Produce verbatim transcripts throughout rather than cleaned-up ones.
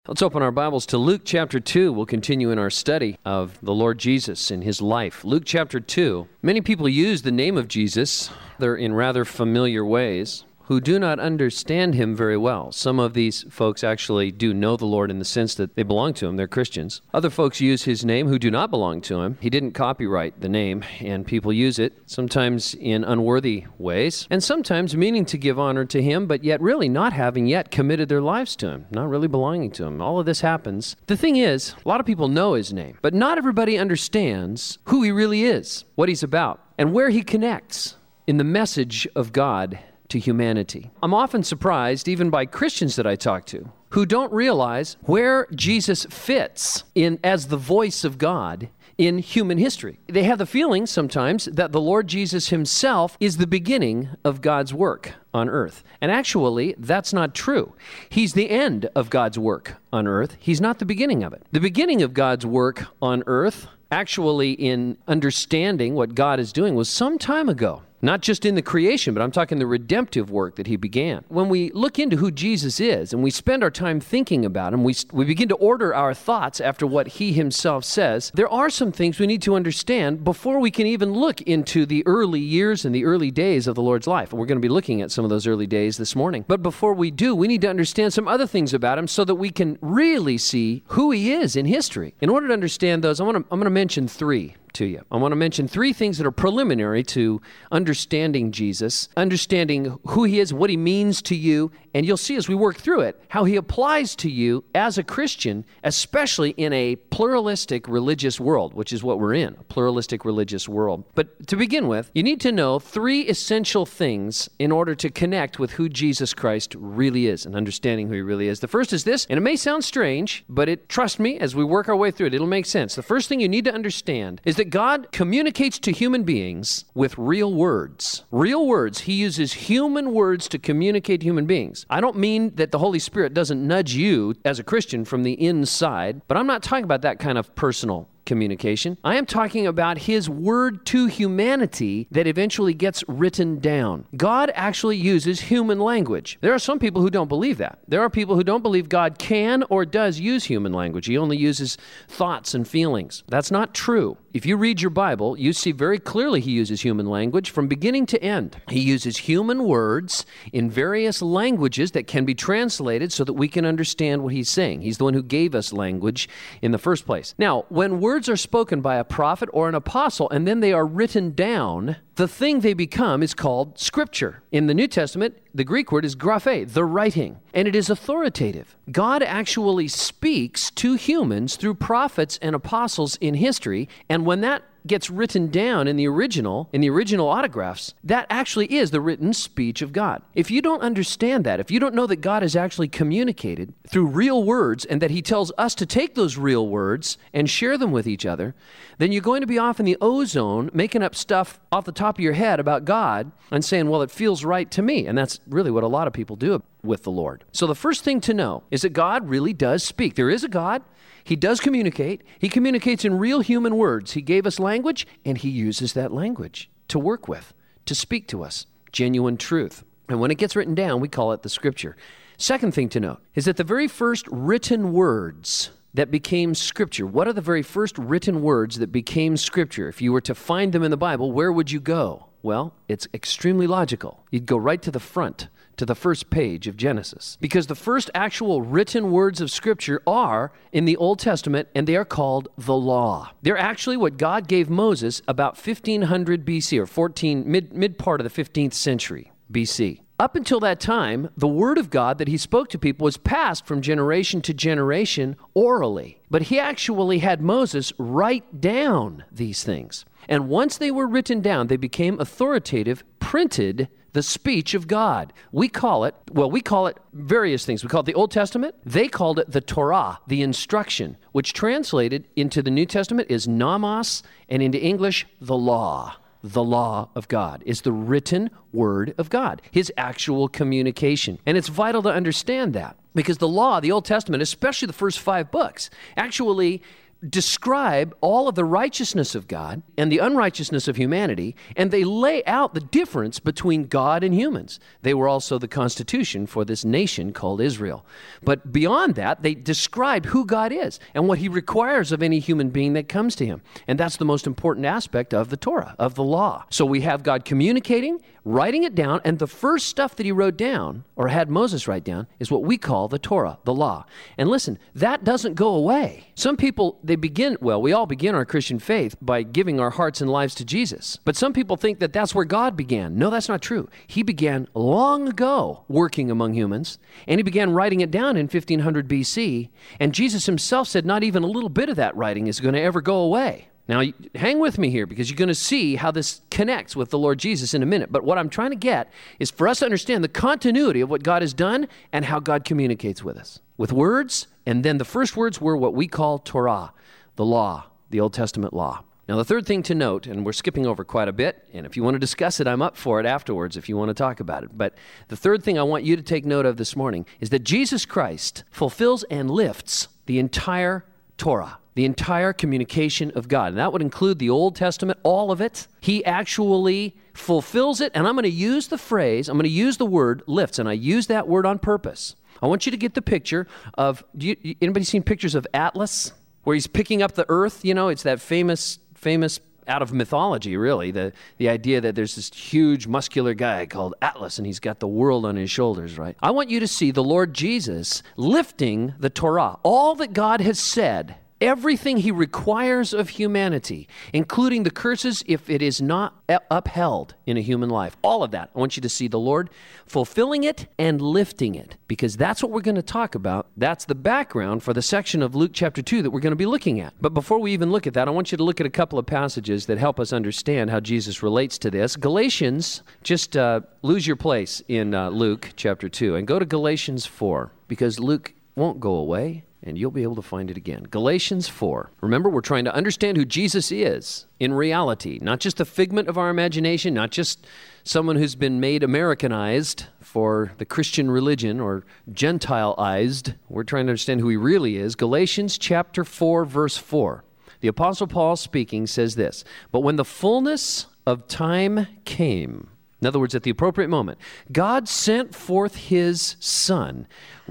Let's open our Bibles to Luke chapter two. We'll continue in our study of the Lord Jesus and his life. Luke chapter two. Many people use the name of Jesus. They're in rather familiar ways, who do not understand him very well. Some of these folks actually do know the Lord in the sense that they belong to him. They're Christians. Other folks use his name who do not belong to him. He didn't copyright the name, and people use it, sometimes in unworthy ways, and sometimes meaning to give honor to him, but yet really not having yet committed their lives to him, not really belonging to him. All of this happens. The thing is, a lot of people know his name, but not everybody understands who he really is, what he's about, and where he connects in the message of God to humanity. I'm often surprised, even by Christians that I talk to, who don't realize where Jesus fits in as the voice of God in human history. They have the feeling sometimes that the Lord Jesus himself is the beginning of God's work on earth. And actually, that's not true. He's the end of God's work on earth. He's not the beginning of it. The beginning of God's work on earth, actually in understanding what God is doing, was some time ago. Not just in the creation, but I'm talking the redemptive work that he began. When we look into who Jesus is and we spend our time thinking about him, we, we begin to order our thoughts after what he himself says, there are some things we need to understand before we can even look into the early years and the early days of the Lord's life. And we're going to be looking at some of those early days this morning. But before we do, we need to understand some other things about him so that we can really see who he is in history. In order to understand those, I want to, I'm going to mention three to you. I want to mention three things that are preliminary to understanding Jesus, understanding who he is, what he means to you, and you'll see as we work through it, how he applies to you as a Christian, especially in a pluralistic religious world, which is what we're in, a pluralistic religious world. But to begin with, you need to know three essential things in order to connect with who Jesus Christ really is and understanding who he really is. The first is this, and it may sound strange, but it, trust me, as we work our way through it, it'll make sense. The first thing you need to understand is that God communicates to human beings with real words. Real words. He uses human words to communicate to human beings. I don't mean that the Holy Spirit doesn't nudge you as a Christian from the inside, but I'm not talking about that kind of personal communication. I am talking about his word to humanity that eventually gets written down. God actually uses human language. There are some people who don't believe that. There are people who don't believe God can or does use human language. He only uses thoughts and feelings. That's not true. If you read your Bible, you see very clearly he uses human language from beginning to end. He uses human words in various languages that can be translated so that we can understand what he's saying. He's the one who gave us language in the first place. Now, when words are spoken by a prophet or an apostle and then they are written down, the thing they become is called Scripture. In the New Testament, the Greek word is graphe, the writing, and it is authoritative. God actually speaks to humans through prophets and apostles in history, and when that gets written down in the original, in the original autographs, that actually is the written speech of God. If you don't understand that, if you don't know that God has actually communicated through real words and that he tells us to take those real words and share them with each other, then you're going to be off in the ozone making up stuff off the top of your head about God and saying, well, it feels right to me. And that's really what a lot of people do with the Lord. So the first thing to know is that God really does speak. There is a God. He does communicate. He communicates in real human words. He gave us language, and he uses that language to work with, to speak to us, genuine truth. And when it gets written down, we call it the Scripture. Second thing to note is that the very first written words that became Scripture, what are the very first written words that became Scripture? If you were to find them in the Bible, where would you go? Well, it's extremely logical. You'd go right to the front, to the first page of Genesis. Because the first actual written words of Scripture are in the Old Testament, and they are called the law. They're actually what God gave Moses about fifteen hundred B C, or fourteen, mid, mid part of the fifteenth century B C. Up until that time, the word of God that he spoke to people was passed from generation to generation orally. But he actually had Moses write down these things. And once they were written down, they became authoritative, printed, the speech of God. We call it, well, we call it various things. We call it the Old Testament. They called it the Torah, the instruction, which translated into the New Testament is Nomos, and into English, the law. The law of God is the written word of God, his actual communication. And it's vital to understand that because the law, the Old Testament, especially the first five books, actually describe all of the righteousness of God and the unrighteousness of humanity, and they lay out the difference between God and humans. They were also the constitution for this nation called Israel. But beyond that, they describe who God is and what he requires of any human being that comes to him. And that's the most important aspect of the Torah, of the law. So we have God communicating, writing it down, and the first stuff that he wrote down, or had Moses write down, is what we call the Torah, the law. And listen, that doesn't go away. Some people, they begin, well, we all begin our Christian faith by giving our hearts and lives to Jesus. But some people think that that's where God began. No, that's not true. He began long ago working among humans, and he began writing it down in fifteen hundred B C, and Jesus himself said not even a little bit of that writing is going to ever go away. Now, hang with me here because you're going to see how this connects with the Lord Jesus in a minute. But what I'm trying to get is for us to understand the continuity of what God has done and how God communicates with us. With words, and then the first words were what we call Torah, the law, the Old Testament law. Now, the third thing to note, and we're skipping over quite a bit, and if you want to discuss it, I'm up for it afterwards if you want to talk about it. But the third thing I want you to take note of this morning is that Jesus Christ fulfills and lifts the entire Torah, the entire communication of God. And that would include the Old Testament, all of it. He actually fulfills it, and I'm going to use the phrase, I'm going to use the word lifts, and I use that word on purpose. I want you to get the picture of, do you, anybody seen pictures of Atlas? Where he's picking up the earth, you know, it's that famous, famous out of mythology, really, the, the idea that there's this huge muscular guy called Atlas, and he's got the world on his shoulders, right? I want you to see the Lord Jesus lifting the Torah, all that God has said, everything he requires of humanity, including the curses if it is not upheld in a human life. All of that. I want you to see the Lord fulfilling it and lifting it, because that's what we're going to talk about. That's the background for the section of Luke chapter two that we're going to be looking at. But before we even look at that, I want you to look at a couple of passages that help us understand how Jesus relates to this. Galatians, just uh, lose your place in uh, Luke chapter two and go to Galatians four, because Luke won't go away, and you'll be able to find it again. Galatians four. Remember, we're trying to understand who Jesus is in reality, not just a figment of our imagination, not just someone who's been made Americanized for the Christian religion or Gentileized. We're trying to understand who he really is. Galatians chapter four, verse four. The Apostle Paul speaking says this, "But when the fullness of time came," in other words, at the appropriate moment, "God sent forth his Son,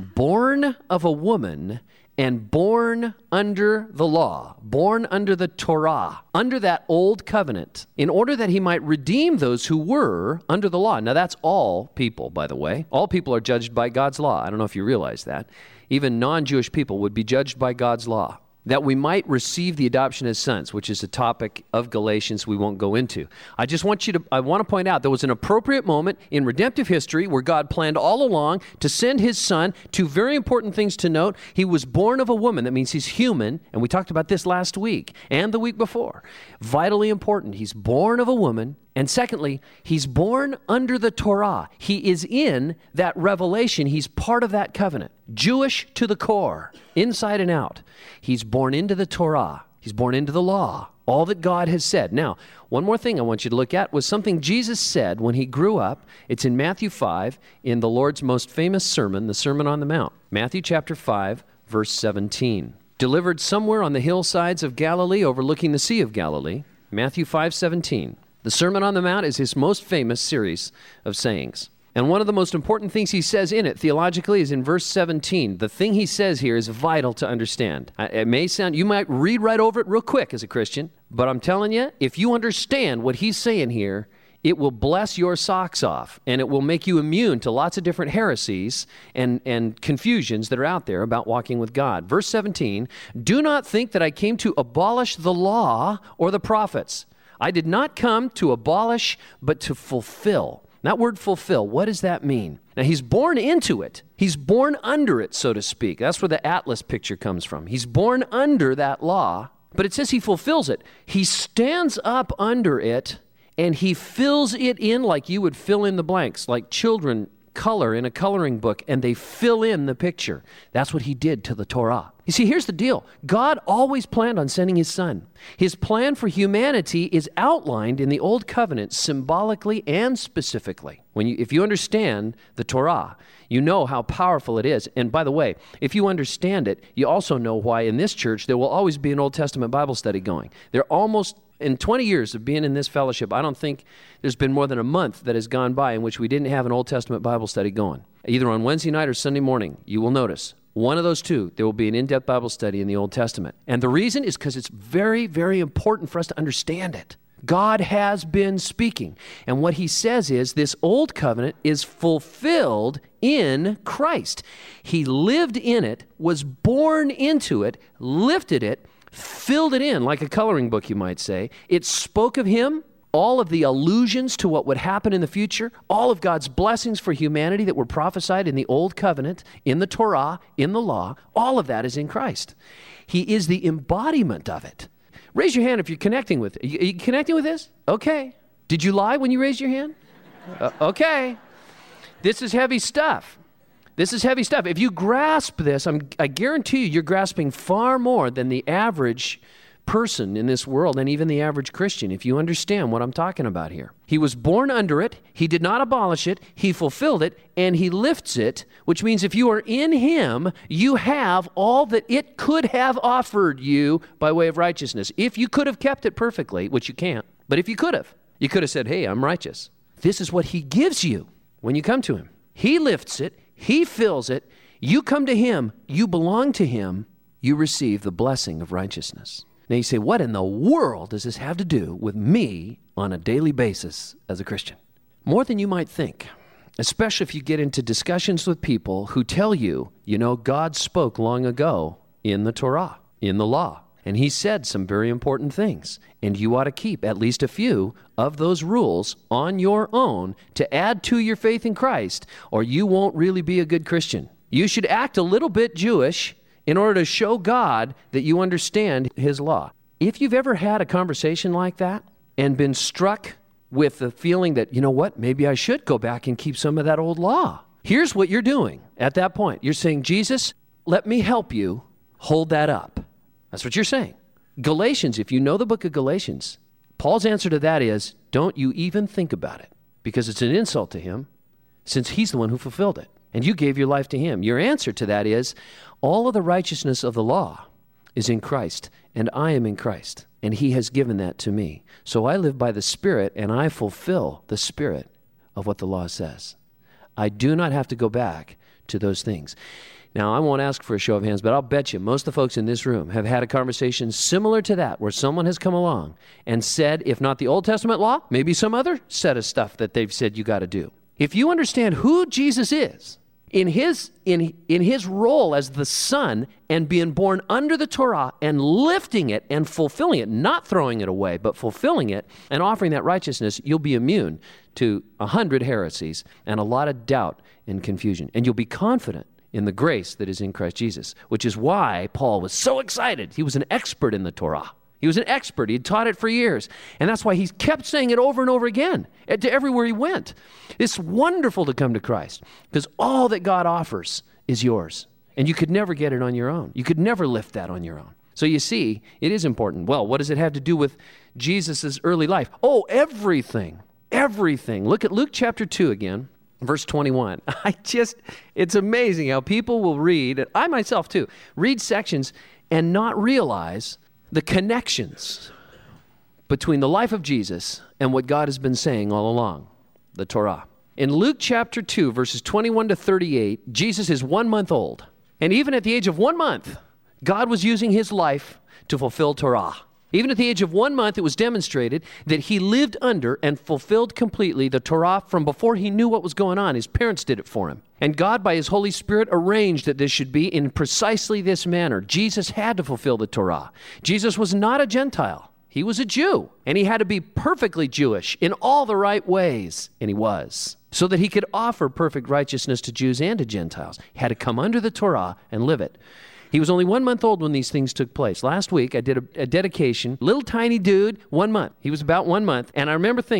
born of a woman and born under the law," born under the Torah, under that old covenant, "in order that he might redeem those who were under the law." Now, that's all people, by the way. All people are judged by God's law. I don't know if you realize that. Even non-Jewish people would be judged by God's law. That we might receive the adoption as sons, which is a topic of Galatians we won't go into. I just want you to, I want to point out there was an appropriate moment in redemptive history where God planned all along to send his Son. Two very important things to note. He was born of a woman. That means he's human, and we talked about this last week and the week before. Vitally important. He's born of a woman. And secondly, he's born under the Torah. He is in that revelation. He's part of that covenant. Jewish to the core, inside and out. He's born into the Torah. He's born into the law. All that God has said. Now, one more thing I want you to look at was something Jesus said when he grew up. It's in Matthew five, in the Lord's most famous sermon, the Sermon on the Mount. Matthew chapter five, verse seventeen. Delivered somewhere on the hillsides of Galilee overlooking the Sea of Galilee. Matthew five seventeen. The Sermon on the Mount is his most famous series of sayings. And one of the most important things he says in it, theologically, is in verse seventeen. The thing he says here is vital to understand. It may sound, you might read right over it real quick as a Christian, but I'm telling you, if you understand what he's saying here, it will bless your socks off, and it will make you immune to lots of different heresies and, and confusions that are out there about walking with God. Verse seventeen, "Do not think that I came to abolish the law or the prophets. I did not come to abolish, but to fulfill." That word fulfill, what does that mean? Now, he's born into it. He's born under it, so to speak. That's where the Atlas picture comes from. He's born under that law, but it says he fulfills it. He stands up under it, and he fills it in like you would fill in the blanks, like children color in a coloring book and they fill in the picture. That's what he did to the Torah. You see, here's the deal. God always planned on sending his son. His plan for humanity is outlined in the Old Covenant symbolically and specifically. When you, if you understand the Torah, you know how powerful it is. And by the way, if you understand it, you also know why in this church there will always be an Old Testament Bible study going. There almost In twenty years of being in this fellowship, I don't think there's been more than a month that has gone by in which we didn't have an Old Testament Bible study going. Either on Wednesday night or Sunday morning, you will notice, one of those two, there will be an in-depth Bible study in the Old Testament. And the reason is because it's very, very important for us to understand it. God has been speaking. And what he says is this old covenant is fulfilled in Christ. He lived in it, was born into it, lifted it, filled it in like a coloring book, you might say. It spoke of him, all of the allusions to what would happen in the future, all of God's blessings for humanity that were prophesied in the Old Covenant, in the Torah, in the law, all of that is in Christ. He is the embodiment of it. Raise your hand if you're connecting with it. Are you, are you connecting with this? Okay. Did you lie when you raised your hand? Uh, okay. This is heavy stuff. This is heavy stuff. If you grasp this, I'm, I guarantee you you're grasping far more than the average person in this world and even the average Christian, if you understand what I'm talking about here. He was born under it. He did not abolish it. He fulfilled it, and he lifts it, which means if you are in him, you have all that it could have offered you by way of righteousness. If you could have kept it perfectly, which you can't, but if you could have, you could have said, hey, I'm righteous. This is what he gives you when you come to him. He lifts it. He fills it. You come to him. You belong to him. You receive the blessing of righteousness. Now you say, what in the world does this have to do with me on a daily basis as a Christian? More than you might think, especially if you get into discussions with people who tell you, you know, God spoke long ago in the Torah, in the law, and he said some very important things, and you ought to keep at least a few of those rules on your own to add to your faith in Christ, or you won't really be a good Christian. You should act a little bit Jewish in order to show God that you understand his law. If you've ever had a conversation like that and been struck with the feeling that, you know what, maybe I should go back and keep some of that old law. Here's what you're doing at that point. You're saying, Jesus, let me help you hold that up. That's what you're saying. Galatians, if you know the book of Galatians, Paul's answer to that is, don't you even think about it, because it's an insult to him, since he's the one who fulfilled it, and you gave your life to him. Your answer to that is, all of the righteousness of the law is in Christ, and I am in Christ, and he has given that to me. So I live by the Spirit, and I fulfill the Spirit of what the law says. I do not have to go back to those things. Now, I won't ask for a show of hands, but I'll bet you most of the folks in this room have had a conversation similar to that, where someone has come along and said, if not the Old Testament law, maybe some other set of stuff that they've said you got to do. If you understand who Jesus is, in his, in, in his role as the Son and being born under the Torah and lifting it and fulfilling it, not throwing it away, but fulfilling it and offering that righteousness, you'll be immune to a hundred heresies and a lot of doubt and confusion. And you'll be confident in the grace that is in Christ Jesus, which is why Paul was so excited. He was an expert in the Torah. He was an expert. He'd taught it for years. And that's why he kept saying it over and over again to everywhere he went. It's wonderful to come to Christ because all that God offers is yours. And you could never get it on your own. You could never lift that on your own. So you see, it is important. Well, what does it have to do with Jesus' early life? Oh, everything. Everything. Look at Luke chapter two again. Verse twenty-one. I just, it's amazing how people will read, and I myself too, read sections and not realize the connections between the life of Jesus and what God has been saying all along, the Torah. In Luke chapter two, verses twenty-one to thirty-eight, Jesus is one month old. And even at the age of one month, God was using his life to fulfill Torah. Even at the age of one month, it was demonstrated that he lived under and fulfilled completely the Torah from before he knew what was going on. His parents did it for him. And God, by his Holy Spirit, arranged that this should be in precisely this manner. Jesus had to fulfill the Torah. Jesus was not a Gentile. He was a Jew. And he had to be perfectly Jewish in all the right ways. And he was. So that he could offer perfect righteousness to Jews and to Gentiles. He had to come under the Torah and live it. He was only one month old when these things took place. Last week, I did a, a dedication. Little tiny dude, one month. He was about one month. And I remember thinking,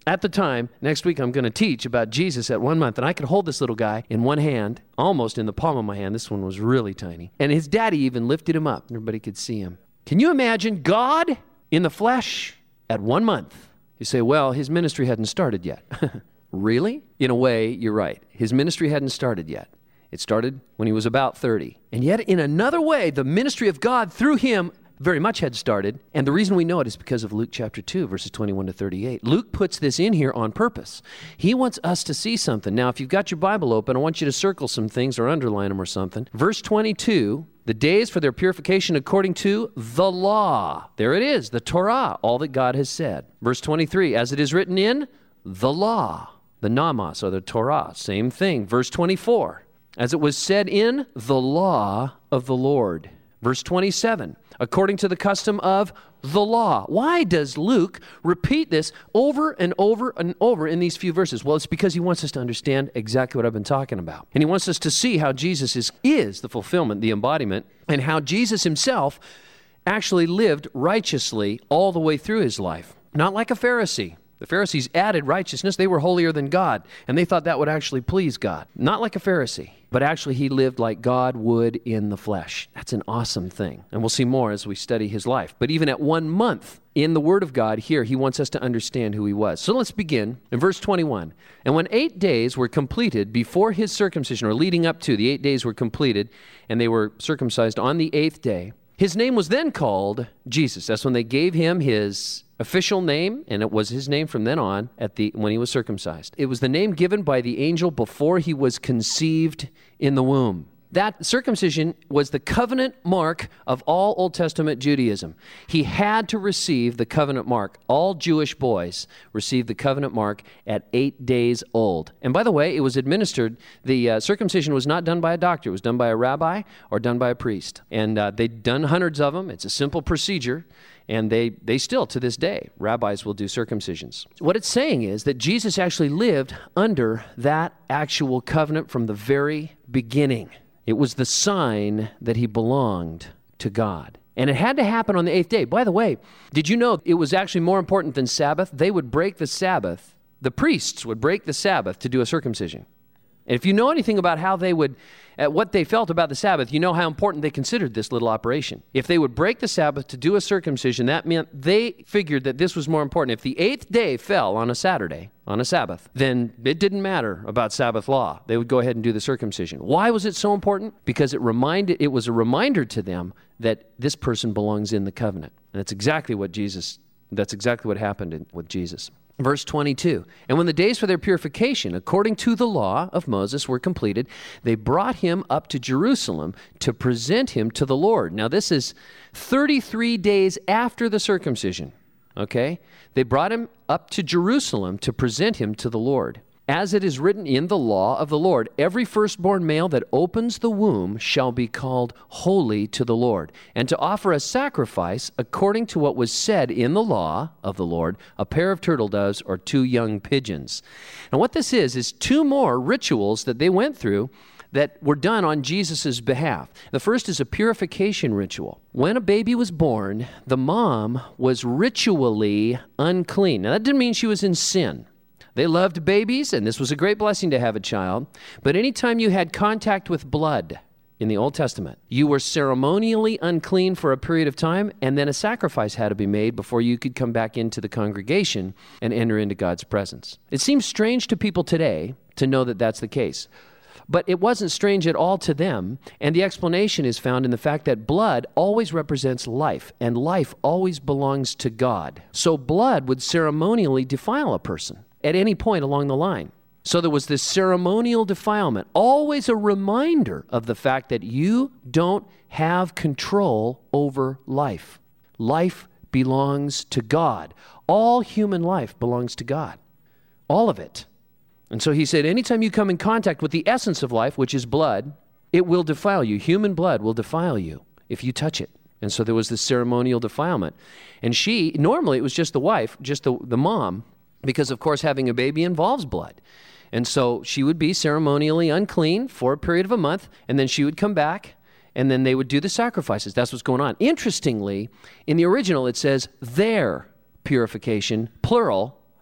at the time, next week I'm going to teach about Jesus at one month, and I could hold this little guy in one hand, almost in the palm of my hand. This one was really tiny. And his daddy even lifted him up. Everybody could see him. Can you imagine God in the flesh at one month? You say, well, his ministry hadn't started yet. Really? In a way, you're right. His ministry hadn't started yet. It started when he was about thirty. And yet, in another way, the ministry of God through him very much had started. And the reason we know it is because of Luke chapter two, verses twenty-one to thirty-eight. Luke puts this in here on purpose. He wants us to see something. Now, if you've got your Bible open, I want you to circle some things or underline them or something. Verse twenty-two, the days for their purification according to the law. There it is, the Torah, all that God has said. Verse twenty-three, as it is written in the law, the Namas, or the Torah, same thing. Verse twenty-four, as it was said in the law of the Lord. Verse twenty-seven, according to the custom of the law. Why does Luke repeat this over and over and over in these few verses? Well, it's because he wants us to understand exactly what I've been talking about. And he wants us to see how Jesus is, is the fulfillment, the embodiment, and how Jesus himself actually lived righteously all the way through his life. Not like a Pharisee. The Pharisees added righteousness. They were holier than God, and they thought that would actually please God. Not like a Pharisee, but actually he lived like God would in the flesh. That's an awesome thing, and we'll see more as we study his life. But even at one month in the Word of God here, he wants us to understand who he was. So let's begin in verse twenty-one. And when eight days were completed before his circumcision, or leading up to, the eight days were completed, and they were circumcised on the eighth day, his name was then called Jesus. That's when they gave him his official name, and it was his name from then on at the when he was circumcised. It was the name given by the angel before he was conceived in the womb. That circumcision was the covenant mark of all Old Testament Judaism. He had to receive the covenant mark. All Jewish boys received the covenant mark at eight days old. And by the way, it was administered, the uh, circumcision was not done by a doctor. It was done by a rabbi or done by a priest. And uh, they'd done hundreds of them. It's a simple procedure. And they, they still, to this day, rabbis will do circumcisions. What it's saying is that Jesus actually lived under that actual covenant from the very beginning. It was the sign that he belonged to God. And it had to happen on the eighth day. By the way, did you know it was actually more important than Sabbath? They would break the Sabbath. The priests would break the Sabbath to do a circumcision. And if you know anything about how they would, uh, what they felt about the Sabbath, you know how important they considered this little operation. If they would break the Sabbath to do a circumcision, that meant they figured that this was more important. If the eighth day fell on a Saturday, on a Sabbath, then it didn't matter about Sabbath law. They would go ahead and do the circumcision. Why was it so important? Because it reminded, it was a reminder to them that this person belongs in the covenant. And that's exactly what Jesus, that's exactly what happened in, with Jesus. Verse twenty-two, and when the days for their purification, according to the law of Moses, were completed, they brought him up to Jerusalem to present him to the Lord. Now, this is thirty-three days after the circumcision, okay? They brought him up to Jerusalem to present him to the Lord. As it is written in the law of the Lord, every firstborn male that opens the womb shall be called holy to the Lord, and to offer a sacrifice according to what was said in the law of the Lord, a pair of turtle doves or two young pigeons. And what this is, is two more rituals that they went through that were done on Jesus' behalf. The first is a purification ritual. When a baby was born, the mom was ritually unclean. Now, that didn't mean she was in sin. They loved babies, and this was a great blessing to have a child. But anytime you had contact with blood in the Old Testament, you were ceremonially unclean for a period of time, and then a sacrifice had to be made before you could come back into the congregation and enter into God's presence. It seems strange to people today to know that that's the case. But it wasn't strange at all to them, and the explanation is found in the fact that blood always represents life, and life always belongs to God. So blood would ceremonially defile a person at any point along the line. So there was this ceremonial defilement, always a reminder of the fact that you don't have control over life. Life belongs to God. All human life belongs to God. All of it. And so he said, anytime you come in contact with the essence of life, which is blood, it will defile you. Human blood will defile you if you touch it. And so there was this ceremonial defilement. And she, normally it was just the wife, just the, the mom, because, of course, having a baby involves blood. And so she would be ceremonially unclean for a period of a month, and then she would come back, and then they would do the sacrifices. That's what's going on. Interestingly, in the original, it says their purification, plural,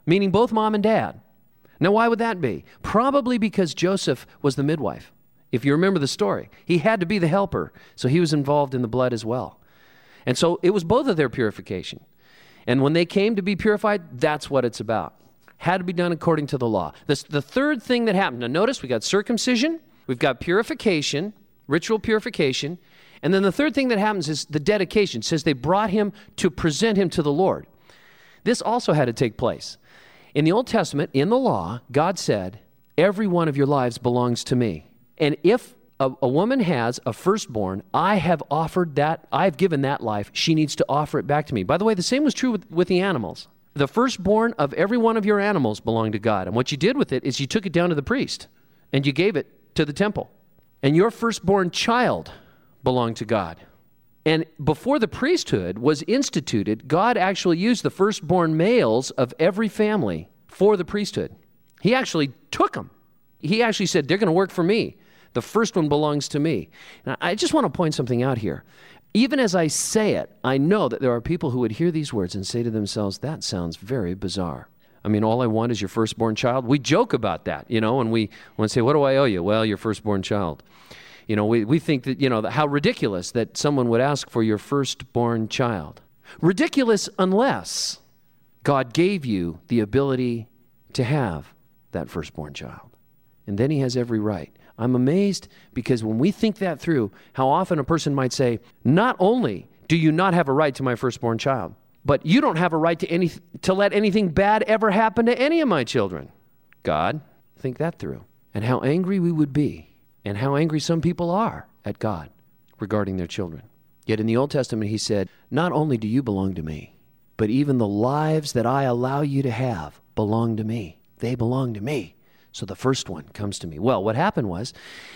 meaning both mom and dad. Now, why would that be? Probably because Joseph was the midwife. If you remember the story, he had to be the helper, so he was involved in the blood as well. And so it was both of their purification. And when they came to be purified, that's what it's about. Had to be done according to the law. This, the third thing that happened, now notice we got circumcision, we've got purification, ritual purification, and then the third thing that happens is the dedication. It says they brought him to present him to the Lord. This also had to take place. In the Old Testament, in the law, God said, every one of your lives belongs to me. And if a, a woman has a firstborn, I have offered that, I've given that life, she needs to offer it back to me. By the way, the same was true with, with the animals. The firstborn of every one of your animals belonged to God. And what you did with it is you took it down to the priest and you gave it to the temple. And your firstborn child belonged to God. And before the priesthood was instituted, God actually used the firstborn males of every family for the priesthood. He actually took them. He actually said, they're going to work for me. The first one belongs to me. Now, I just want to point something out here. Even as I say it, I know that there are people who would hear these words and say to themselves, that sounds very bizarre. I mean, all I want is your firstborn child. We joke about that, you know, and we, when we say, what do I owe you? Well, your firstborn child. You know, we, we think that, you know, how ridiculous that someone would ask for your firstborn child. Ridiculous unless God gave you the ability to have that firstborn child. And then he has every right. I'm amazed because when we think that through, how often a person might say, not only do you not have a right to my firstborn child, but you don't have a right to any to let anything bad ever happen to any of my children. God, think that through. And how angry we would be, and how angry some people are at God regarding their children. Yet in the Old Testament, he said, not only do you belong to me, but even the lives that I allow you to have belong to me. They belong to me. So the first one comes to me. Well, what happened was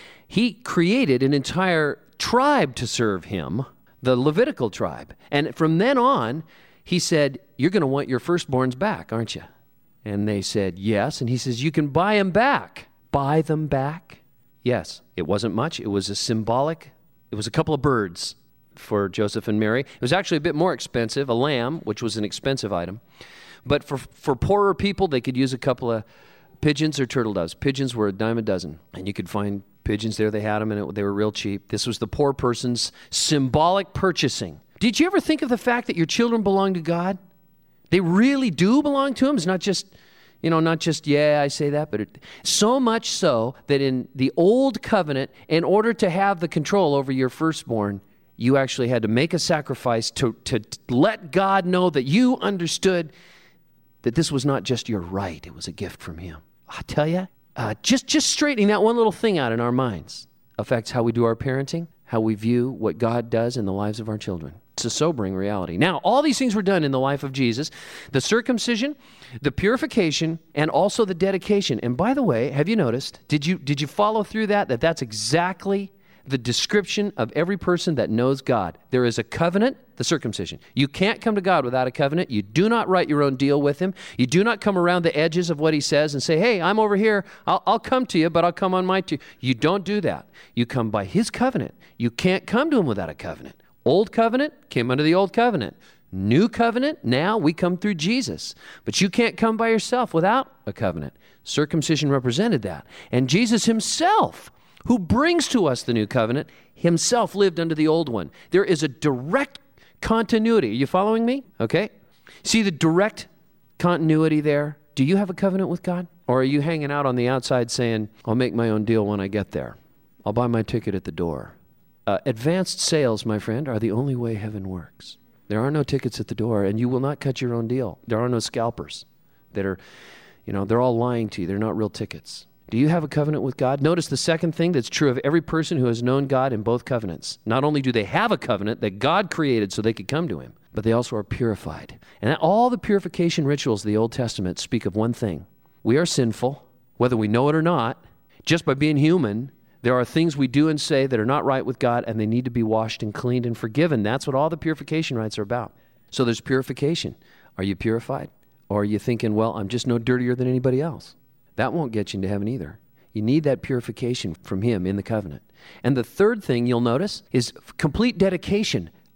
he created an entire tribe to serve him, the Levitical tribe. And from then on, he said, you're going to want your firstborns back, aren't you? And they said, yes. And he says, you can buy them back. Buy them back? Yes. It wasn't much. It was a symbolic, it was a couple of birds for Joseph and Mary. It was actually a bit more expensive, a lamb, which was an expensive item. But for, for poorer people, they could use a couple of pigeons or turtle doves. Pigeons were a dime a dozen, and you could find pigeons there. They had them, and it, they were real cheap. This was the poor person's symbolic purchasing. Did you ever think of the fact that your children belong to God? They really do belong to him. It's not just, you know, not just, yeah, I say that, but it, so much so that in the old covenant, in order to have the control over your firstborn, you actually had to make a sacrifice to, to let God know that you understood that this was not just your right, it was a gift from him. I tell you, uh, just, just straightening that one little thing out in our minds affects how we do our parenting, how we view what God does in the lives of our children. It's a sobering reality. Now, all these things were done in the life of Jesus, the circumcision, the purification, and also the dedication. And by the way, have you noticed, did you, did you follow through that, that that's exactly the description of every person that knows God? There is a covenant, the circumcision. You can't come to God without a covenant. You do not write your own deal with him. You do not come around the edges of what he says and say, hey, I'm over here. I'll, I'll come to you, but I'll come on my terms. You don't do that. You come by his covenant. You can't come to him without a covenant. Old covenant came under the old covenant. New covenant, now we come through Jesus. But you can't come by yourself without a covenant. Circumcision represented that. And Jesus himself, who brings to us the new covenant, himself lived under the old one. There is a direct continuity. Are you following me? Okay. See the direct continuity there? Do you have a covenant with God? Or are you hanging out on the outside saying, I'll make my own deal when I get there. I'll buy my ticket at the door. Uh, advanced sales, my friend, are the only way heaven works. There are no tickets at the door, and you will not cut your own deal. There are no scalpers that are, you know, they're all lying to you. They're not real tickets. Do you have a covenant with God? Notice the second thing that's true of every person who has known God in both covenants. Not only do they have a covenant that God created so they could come to him, but they also are purified. And all the purification rituals of the Old Testament speak of one thing. We are sinful, whether we know it or not. Just by being human, there are things we do and say that are not right with God, and they need to be washed and cleaned and forgiven. That's what all the purification rites are about. So there's purification. Are you purified? Or are you thinking, well, I'm just no dirtier than anybody else? That won't get you into heaven either. You need that purification from him in the covenant. And the third thing you'll notice is complete dedication.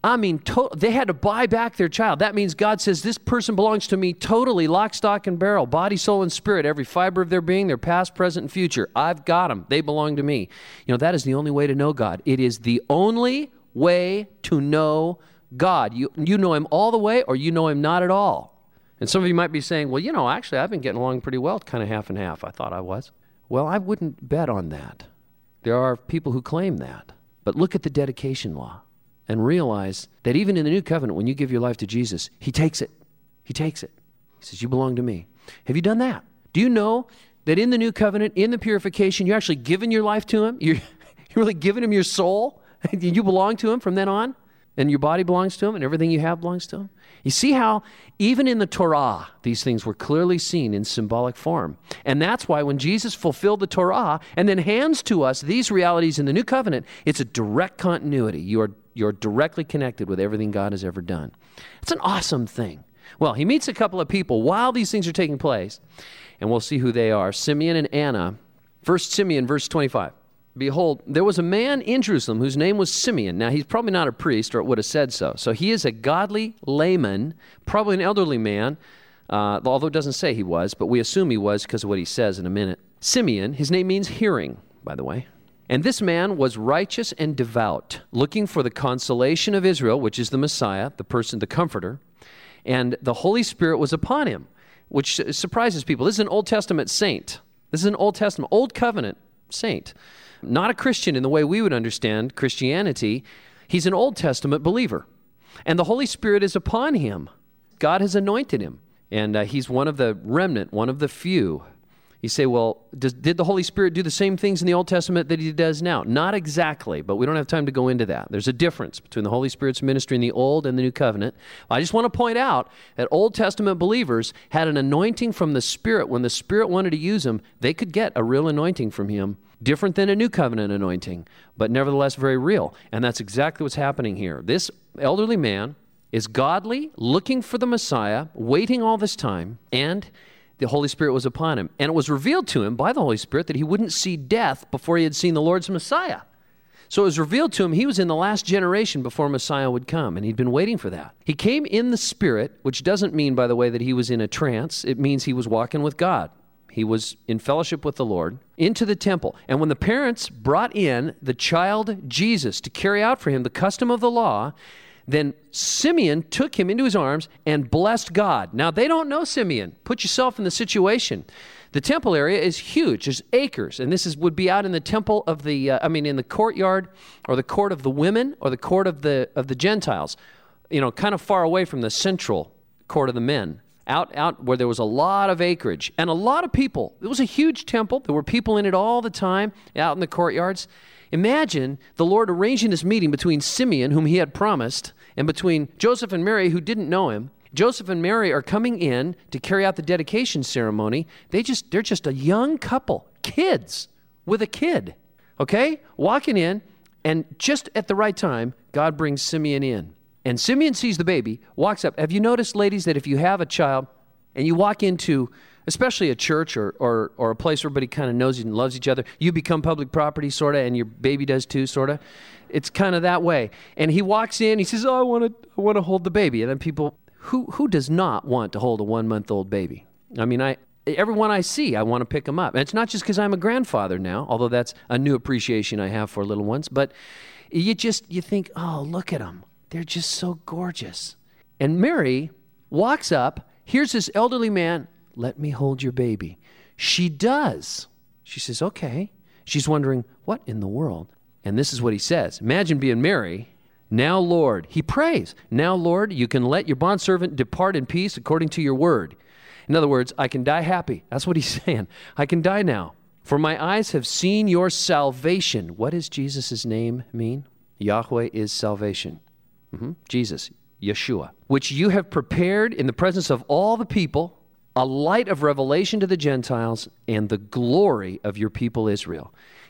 I mean, to- they had to buy back their child. That means God says, this person belongs to me totally, lock, stock, and barrel, body, soul, and spirit, every fiber of their being, their past, present, and future. I've got them. They belong to me. You know, that is the only way to know God. It is the only way to know God. You, you know him all the way, or you know him not at all. And some of you might be saying, well, you know, actually, I've been getting along pretty well, kind of half and half. I thought I was. Well, I wouldn't bet on that. There are people who claim that. But look at the dedication law. And realize that even in the new covenant, when you give your life to Jesus, he takes it. He takes it. He says, you belong to me. Have you done that? Do you know that in the new covenant, in the purification, you're actually giving your life to him? You're, you're really giving him your soul? And you belong to him from then on? And your body belongs to him, and everything you have belongs to him? You see how even in the Torah, these things were clearly seen in symbolic form. And that's why when Jesus fulfilled the Torah and then hands to us these realities in the new covenant, it's a direct continuity. You are You're directly connected with everything God has ever done. It's an awesome thing. Well, he meets a couple of people while these things are taking place, and we'll see who they are. Simeon and Anna. First Simeon, verse twenty-five. Behold, there was a man in Jerusalem whose name was Simeon. Now, he's probably not a priest, or it would have said so. So he is a godly layman, probably an elderly man, uh, although it doesn't say he was, but we assume he was because of what he says in a minute. Simeon, his name means hearing, by the way. And this man was righteous and devout, looking for the consolation of Israel, which is the Messiah, the person, the Comforter. And the Holy Spirit was upon him, which surprises people. This is an Old Testament saint. This is an Old Testament, Old Covenant saint. Not a Christian in the way we would understand Christianity. He's an Old Testament believer. And the Holy Spirit is upon him. God has anointed him. And uh, he's one of the remnant, one of the few. You say, well, does, did the Holy Spirit do the same things in the Old Testament that he does now? Not exactly, but we don't have time to go into that. There's a difference between the Holy Spirit's ministry in the Old and the New Covenant. I just want to point out that Old Testament believers had an anointing from the Spirit. When the Spirit wanted to use them, they could get a real anointing from him, different than a New Covenant anointing, but nevertheless very real. And that's exactly what's happening here. This elderly man is godly, looking for the Messiah, waiting all this time, and the Holy Spirit was upon him. And it was revealed to him by the Holy Spirit that he wouldn't see death before he had seen the Lord's Messiah. So it was revealed to him he was in the last generation before Messiah would come, and he'd been waiting for that. He came in the Spirit, which doesn't mean, by the way, that he was in a trance. It means he was walking with God. He was in fellowship with the Lord, into the temple. And when the parents brought in the child Jesus to carry out for him the custom of the law, then Simeon took him into his arms and blessed God. Now, they don't know Simeon. Put yourself in the situation. The temple area is huge. There's acres. And this is would be out in the temple of the, uh, I mean, in the courtyard or the court of the women or the court of the of the Gentiles, you know, kind of far away from the central court of the men. Out, out where there was a lot of acreage and a lot of people. It was a huge temple. There were people in it all the time out in the courtyards. Imagine the Lord arranging this meeting between Simeon, whom he had promised, and between Joseph and Mary, who didn't know him. Joseph and Mary are coming in to carry out the dedication ceremony. They just, they're just a young couple, kids with a kid, okay? Walking in, and just at the right time, God brings Simeon in. And Simeon sees the baby, walks up. Have you noticed, ladies, that if you have a child and you walk into especially a church or, or, or a place where everybody kind of knows and loves each other, you become public property, sort of, and your baby does too, sort of. It's kind of that way. And he walks in, he says, oh, I want to I want to hold the baby. And then people, who who does not want to hold a one-month-old baby? I mean, I everyone I see, I want to pick them up. And it's not just because I'm a grandfather now, although that's a new appreciation I have for little ones, but you just, you think, oh, look at them. They're just so gorgeous. And Mary walks up, here's this elderly man, let me hold your baby. She does. She says, okay. She's wondering, what in the world? And this is what he says. Imagine being Mary. Now, Lord, he prays. Now, Lord, you can let your bondservant depart in peace according to your word. In other words, I can die happy. That's what he's saying. I can die now. For my eyes have seen your salvation. What does Jesus' name mean? Yahweh is salvation. Mm-hmm. Jesus, Yeshua. Which you have prepared in the presence of all the people, a light of revelation to the Gentiles and the glory of your people Israel.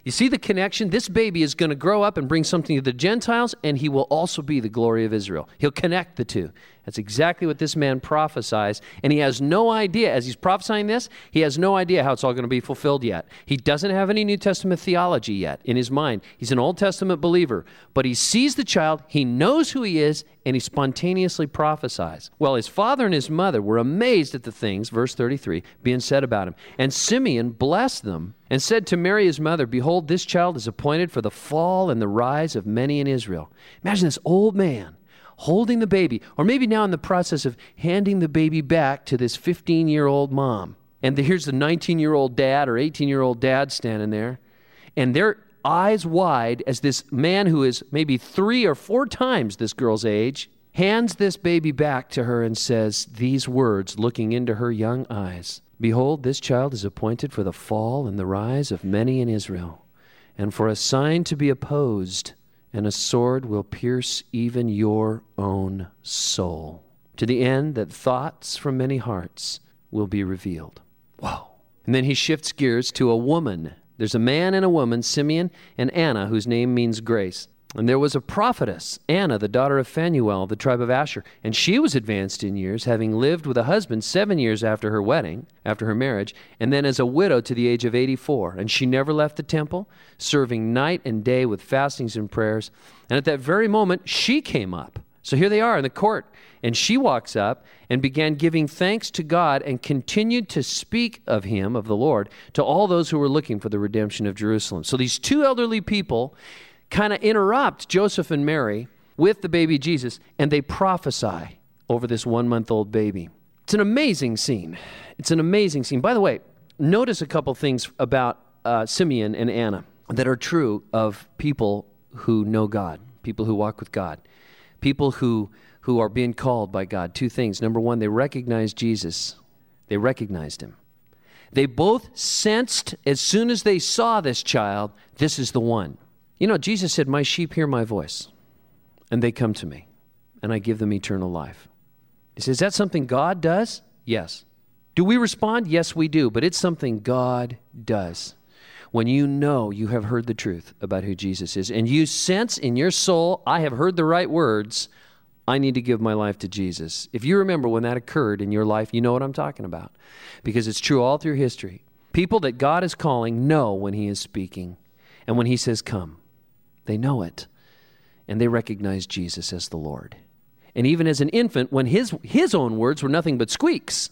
You see the connection? This baby is going to grow up and bring something to the Gentiles, and he will also be the glory of Israel. He'll connect the two. That's exactly what this man prophesies, and he has no idea, as he's prophesying this, he has no idea how it's all going to be fulfilled yet. He doesn't have any New Testament theology yet in his mind. He's an Old Testament believer, but he sees the child, he knows who he is, and he spontaneously prophesies. Well, his father and his mother were amazed at the things, verse thirty-three, being said about him. And Simeon blessed them and said to Mary his mother, behold, this child is appointed for the fall and the rise of many in Israel. Imagine this old man holding the baby, or maybe now in the process of handing the baby back to this fifteen-year-old mom. And here's the nineteen-year-old dad or eighteen-year-old dad standing there, and they're eyes wide as this man who is maybe three or four times this girl's age hands this baby back to her and says these words, looking into her young eyes, behold, this child is appointed for the fall and the rise of many in Israel, and for a sign to be opposed, and a sword will pierce even your own soul, to the end that thoughts from many hearts will be revealed. Whoa. And then he shifts gears to a woman. There's a man and a woman, Simeon and Anna, whose name means grace. And there was a prophetess, Anna, the daughter of Phanuel, the tribe of Asher. And she was advanced in years, having lived with a husband seven years after her wedding, after her marriage, and then as a widow to the age of eighty-four. And she never left the temple, serving night and day with fastings and prayers. And at that very moment, she came up. So here they are in the court. And she walks up and began giving thanks to God and continued to speak of him, of the Lord, to all those who were looking for the redemption of Jerusalem. So these two elderly people kind of interrupt Joseph and Mary with the baby Jesus, and they prophesy over this one-month-old baby. It's an amazing scene. It's an amazing scene. By the way, notice a couple things about uh, Simeon and Anna that are true of people who know God, people who walk with God, people who, who are being called by God. Two things. Number one, they recognized Jesus. They recognized him. They both sensed, as soon as they saw this child, this is the one. You know, Jesus said, my sheep hear my voice, and they come to me, and I give them eternal life. He says, is that something God does? Yes. Do we respond? Yes, we do, but it's something God does. When you know you have heard the truth about who Jesus is, and you sense in your soul, I have heard the right words, I need to give my life to Jesus. If you remember when that occurred in your life, you know what I'm talking about, because it's true all through history. People that God is calling know when he is speaking, and when he says, come. They know it, and they recognize Jesus as the Lord. And even as an infant, when his, his own words were nothing but squeaks,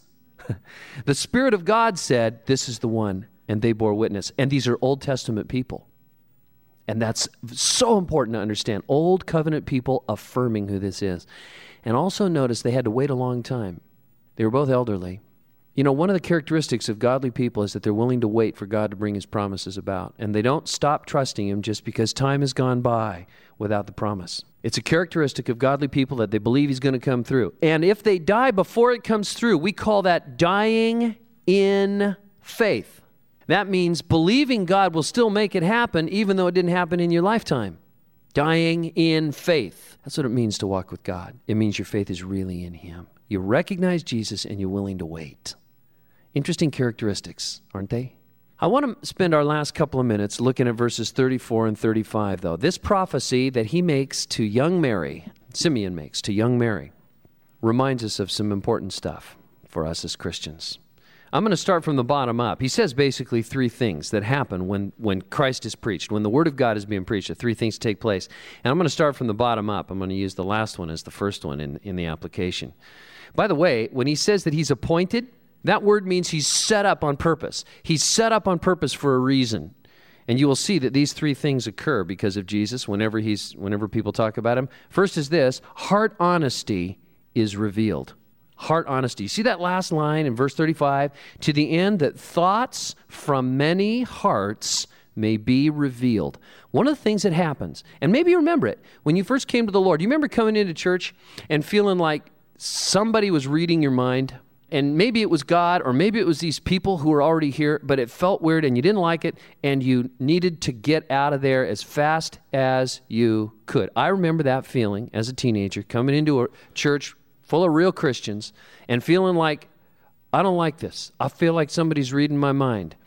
the Spirit of God said, this is the one, and they bore witness. And these are Old Testament people. And that's so important to understand. Old covenant people affirming who this is. And also notice they had to wait a long time. They were both elderly. You know, one of the characteristics of godly people is that they're willing to wait for God to bring his promises about. And they don't stop trusting him just because time has gone by without the promise. It's a characteristic of godly people that they believe he's going to come through. And if they die before it comes through, we call that dying in faith. That means believing God will still make it happen even though it didn't happen in your lifetime. Dying in faith. That's what it means to walk with God. It means your faith is really in him. You recognize Jesus and you're willing to wait. Interesting characteristics, aren't they? I want to spend our last couple of minutes looking at verses thirty-four and thirty-five, though. This prophecy that he makes to young Mary, Simeon makes to young Mary, reminds us of some important stuff for us as Christians. I'm going to start from the bottom up. He says basically three things that happen when, when Christ is preached, when the Word of God is being preached. The three things take place. And I'm going to start from the bottom up. I'm going to use the last one as the first one in, in the application. By the way, when he says that he's appointed, that word means he's set up on purpose. He's set up on purpose for a reason. And you will see that these three things occur because of Jesus whenever he's whenever people talk about him. First is this, heart honesty is revealed. Heart honesty. See that last line in verse thirty-five? To the end that thoughts from many hearts may be revealed. One of the things that happens, and maybe you remember it, when you first came to the Lord, you remember coming into church and feeling like somebody was reading your mind? And maybe it was God, or maybe it was these people who were already here, but it felt weird and you didn't like it, and you needed to get out of there as fast as you could. I remember that feeling as a teenager, coming into a church full of real Christians and feeling like, I don't like this. I feel like somebody's reading my mind.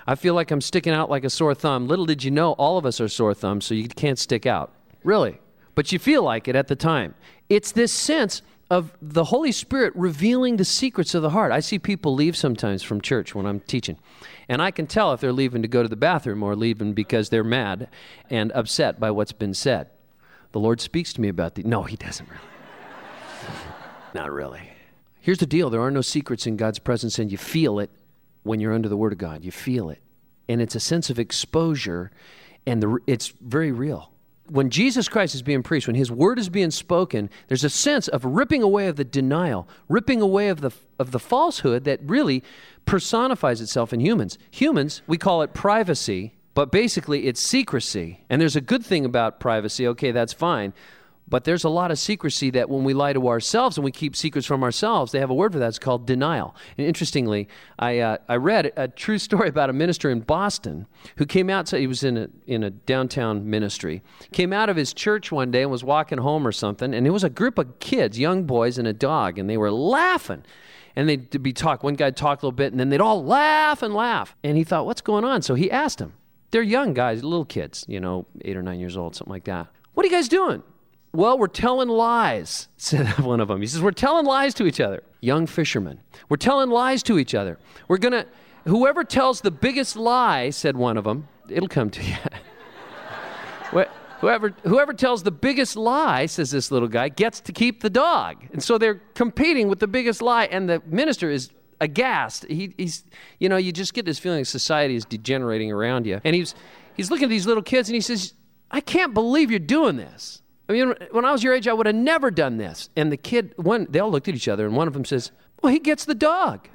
I feel like I'm sticking out like a sore thumb. Little did you know, all of us are sore thumbs, so you can't stick out. Really. But you feel like it at the time. It's this sense of the Holy Spirit revealing the secrets of the heart. I see people leave sometimes from church when I'm teaching, and I can tell if they're leaving to go to the bathroom or leaving because they're mad and upset by what's been said. The Lord speaks to me about the... No, he doesn't really. Not really. Here's the deal. There are no secrets in God's presence, and you feel it when you're under the Word of God. You feel it. And it's a sense of exposure, and the, it's very real. When Jesus Christ is being preached, when his word is being spoken, there's a sense of ripping away of the denial, ripping away of the of the falsehood that really personifies itself in humans. Humans, we call it privacy, but basically it's secrecy. And there's a good thing about privacy, okay, that's fine. But there's a lot of secrecy that when we lie to ourselves and we keep secrets from ourselves, they have a word for that. It's called denial. And interestingly, I uh, I read a true story about a minister in Boston who came out, so he was in a, in a downtown ministry, came out of his church one day and was walking home or something, and it was a group of kids, young boys and a dog, and they were laughing. And they'd be talk. One guy talked a little bit, and then they'd all laugh and laugh. And he thought, what's going on? So he asked them. They're young guys, little kids, you know, eight or nine years old, something like that. What are you guys doing? Well, we're telling lies, said one of them. He says, we're telling lies to each other. Young fishermen. We're telling lies to each other. We're going to, whoever tells the biggest lie, said one of them, it'll come to you. whoever, whoever tells the biggest lie, says this little guy, gets to keep the dog. And so they're competing with the biggest lie, and the minister is aghast. He, he's, you know, you just get this feeling society is degenerating around you. And he's, he's looking at these little kids, and he says, I can't believe you're doing this. I mean, when I was your age, I would have never done this. And the kid, one, they all looked at each other, and one of them says, well, he gets the dog.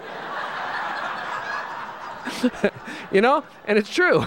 You know? And it's true.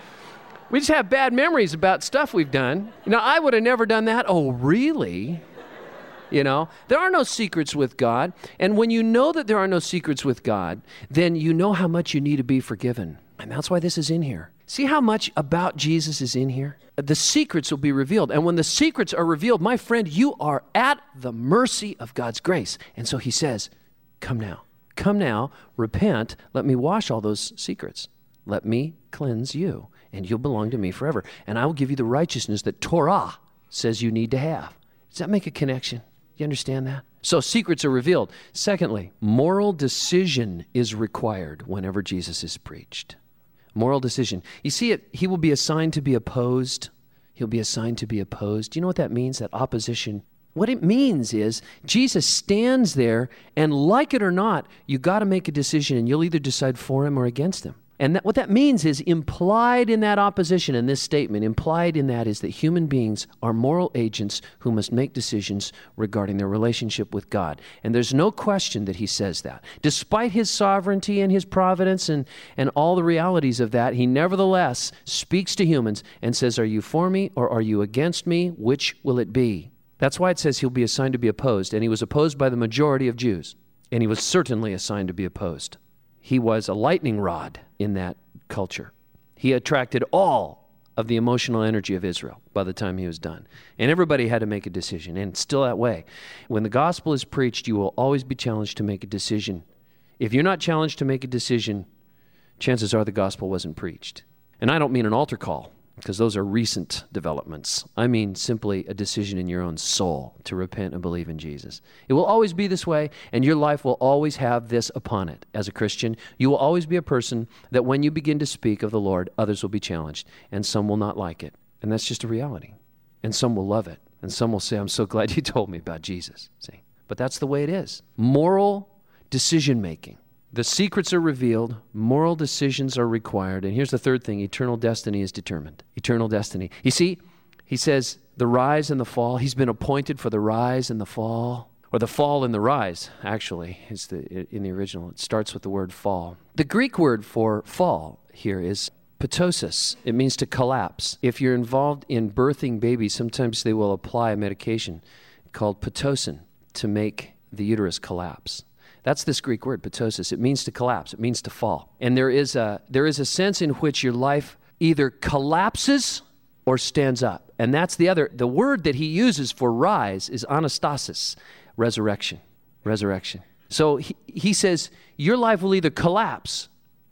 We just have bad memories about stuff we've done. You know, I would have never done that. Oh, really? You know? There are no secrets with God. And when you know that there are no secrets with God, then you know how much you need to be forgiven. And that's why this is in here. See how much about Jesus is in here? The secrets will be revealed. And when the secrets are revealed, my friend, you are at the mercy of God's grace. And so he says, come now. Come now, repent, let me wash all those secrets. Let me cleanse you, and you'll belong to me forever. And I will give you the righteousness that Torah says you need to have. Does that make a connection? You understand that? So secrets are revealed. Secondly, moral decision is required whenever Jesus is preached. Moral decision. You see it, he will be assigned to be opposed. He'll be assigned to be opposed. Do you know what that means, that opposition? What it means is Jesus stands there, and like it or not, you got to make a decision, and you'll either decide for him or against him. And that, what that means is implied in that opposition, in this statement, implied in that is that human beings are moral agents who must make decisions regarding their relationship with God. And there's no question that he says that. Despite his sovereignty and his providence and, and all the realities of that, he nevertheless speaks to humans and says, are you for me or are you against me? Which will it be? That's why it says he'll be assigned to be opposed. And he was opposed by the majority of Jews. And he was certainly assigned to be opposed. He was a lightning rod in that culture. He attracted all of the emotional energy of Israel by the time he was done. And everybody had to make a decision, and still that way. When the gospel is preached, you will always be challenged to make a decision. If you're not challenged to make a decision, chances are the gospel wasn't preached. And I don't mean an altar call, because those are recent developments. I mean simply a decision in your own soul to repent and believe in Jesus. It will always be this way, and your life will always have this upon it. As a Christian, you will always be a person that when you begin to speak of the Lord, others will be challenged, and some will not like it. And that's just a reality. And some will love it. And some will say, I'm so glad you told me about Jesus. See? But that's the way it is. Moral decision-making. The secrets are revealed, moral decisions are required, and here's the third thing, eternal destiny is determined. Eternal destiny. You see, he says the rise and the fall, he's been appointed for the rise and the fall, or the fall and the rise, actually, is the in the original. It starts with the word fall. The Greek word for fall here is ptosis. It means to collapse. If you're involved in birthing babies, sometimes they will apply a medication called Pitocin to make the uterus collapse. That's this Greek word, ptosis. It means to collapse. It means to fall. And there is a there is a sense in which your life either collapses or stands up. And that's the other, the word that he uses for rise is anastasis, resurrection, resurrection. So he, he says, your life will either collapse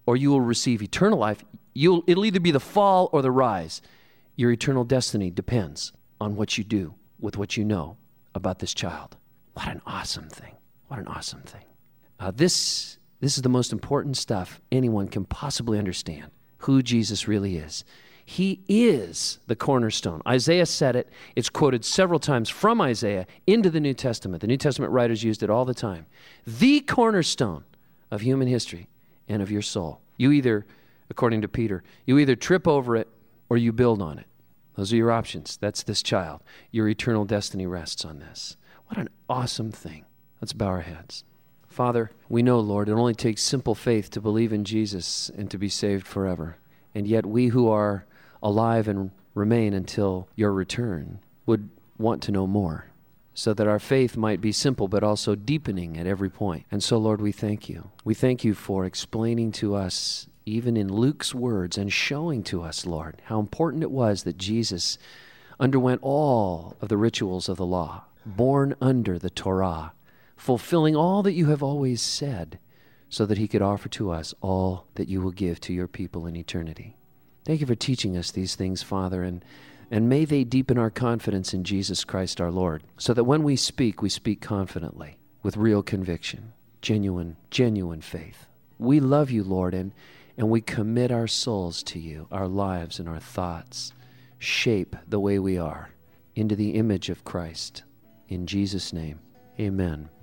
or you will receive eternal life. You'll, it'll either be the fall or the rise. Your eternal destiny depends on what you do with what you know about this child. What an awesome thing. What an awesome thing. Uh, this, this is the most important stuff anyone can possibly understand, who Jesus really is. He is the cornerstone. Isaiah said it. It's quoted several times from Isaiah into the New Testament. The New Testament writers used it all the time. The cornerstone of human history and of your soul. You either, according to Peter, you either trip over it or you build on it. Those are your options. That's this child. Your eternal destiny rests on this. What an awesome thing. Let's bow our heads. Father, we know, Lord, it only takes simple faith to believe in Jesus and to be saved forever. And yet we who are alive and remain until your return would want to know more, so that our faith might be simple but also deepening at every point. And so, Lord, we thank you. We thank you for explaining to us, even in Luke's words, and showing to us, Lord, how important it was that Jesus underwent all of the rituals of the law, born under the Torah, fulfilling all that you have always said, so that he could offer to us all that you will give to your people in eternity. Thank you for teaching us these things, Father, and, and may they deepen our confidence in Jesus Christ our Lord, so that when we speak, we speak confidently, with real conviction, genuine, genuine faith. We love you, Lord, and, and we commit our souls to you, our lives and our thoughts. Shape the way we are into the image of Christ. In Jesus' name, amen.